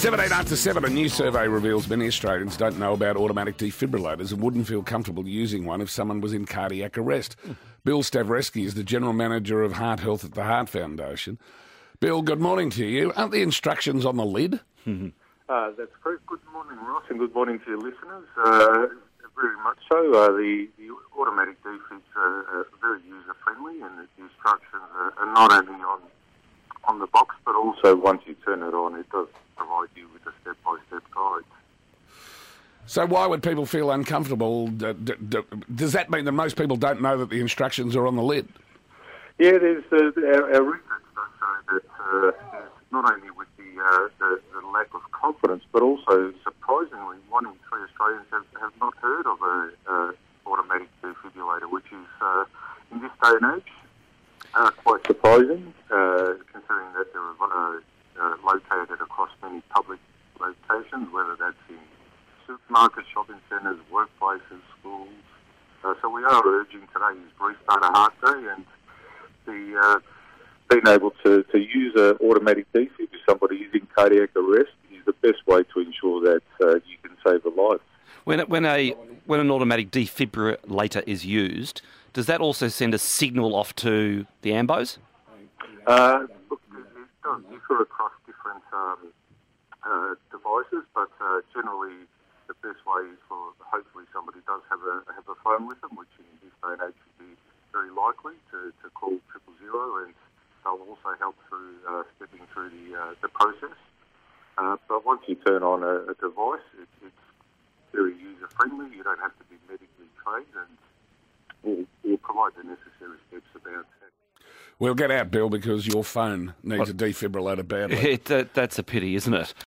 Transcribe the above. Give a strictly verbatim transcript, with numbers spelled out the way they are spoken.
seventeen after seven, a new survey reveals many Australians don't know about automatic defibrillators and wouldn't feel comfortable using one if someone was in cardiac arrest. Bill Stavreski is the General Manager of Heart Health at the Heart Foundation. Bill, good morning to you. Aren't the instructions on the lid? Uh, that's correct. Good morning, Ross, and good morning to your listeners. Uh, very much so. Uh, the, the automatic defibs are, are very user-friendly, and the instructions are, are not only on on the box, but also once you turn it on, it does provide you with a step-by-step guide. So why would people feel uncomfortable? D- d- d- does that mean that most people don't know that the instructions are on the lid? Yeah, there's uh, our, our research does show that uh, not only with the, uh, the the lack of confidence, but also surprisingly, one in three Australians have, have not heard of a uh, automatic defibrillator, which is uh, in this day and age uh, quite surprising, uh, considering that they're uh, uh, located across many public locations, whether that's in supermarkets, shopping centres, workplaces, schools. Uh, so we are urging today is Restart a Heart Day, and the uh, being able to, to use an automatic defib if somebody is in cardiac arrest is the best way to ensure that uh, you can save a life. When when a when an automatic defibrillator is used, does that also send a signal off to the ambos? Uh, look, it does differ across different um, uh, devices, but uh, generally the best way is for hopefully somebody does have a have a phone with them, which in this day and age would be very likely to, to call triple zero, and they'll also help through uh, stepping through the uh, the process. Uh, but once you turn on a, a device, it, it's very user friendly. You don't have to be medically trained, and we'll, we'll provide the necessary steps about that. We'll get out, Bill, because your phone needs a defibrillator badly. It, that, that's a pity, isn't it?